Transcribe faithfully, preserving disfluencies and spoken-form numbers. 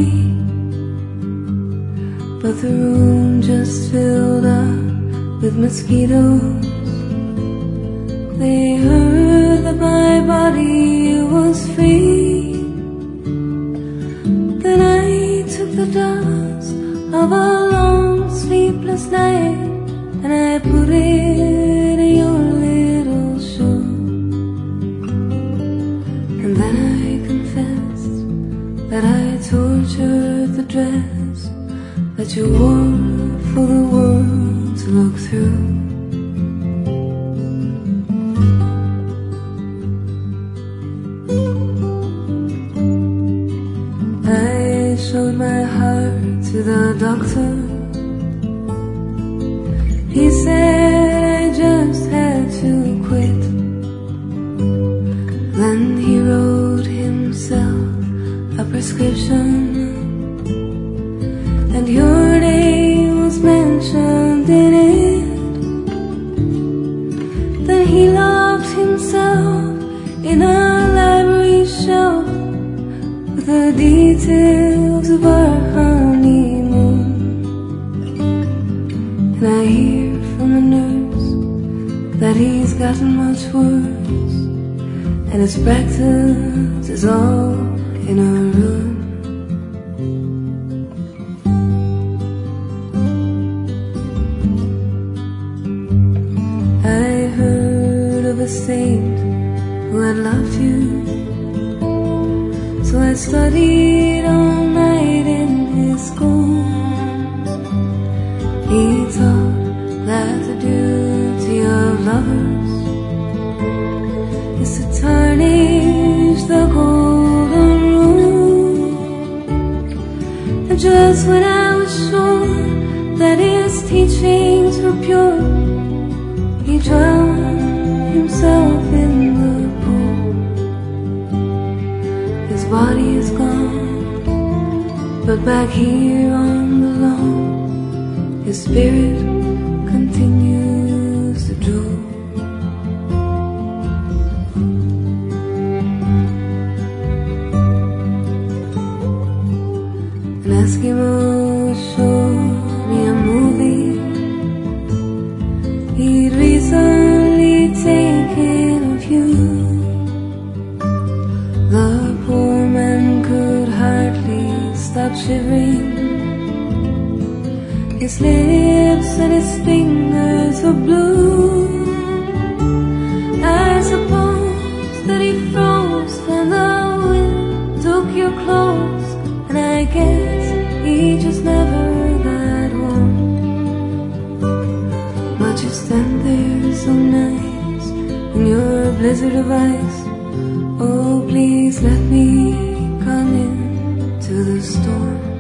but the room just filled up with mosquitoes. They heard that my body was free. Then I took the dust of a long sleepless night and I put it in your little shoe. And then I confessed that I tortured the dress that you wore for the world to look through. I showed my heart to the doctor. He said I just had to quit. Then he wrote himself a prescription, and your name was mentioned in it. Then he locked himself in a library shelf with the details of our honeymoon. And I hear from the nurse that he's gotten much worse, and his practice is all in a room. I heard of a saint who had loved you, so I studied all night in his school. He taught that the duty of lovers is to tarnish the golden rule. And just when I was sure that his teachings were pure, he drowned himself in the pool. His body is gone, but back here on the lawn, his spirit continues to drool. An Eskimo showed me a movie he'd recently taken of you. The poor man could hardly stop shivering. His lips and his fingers were blue. I suppose that he froze when the wind took your clothes, and I guess he just never got warm. But you stand there so nice in your blizzard of ice. Oh, please let me come in to the storm.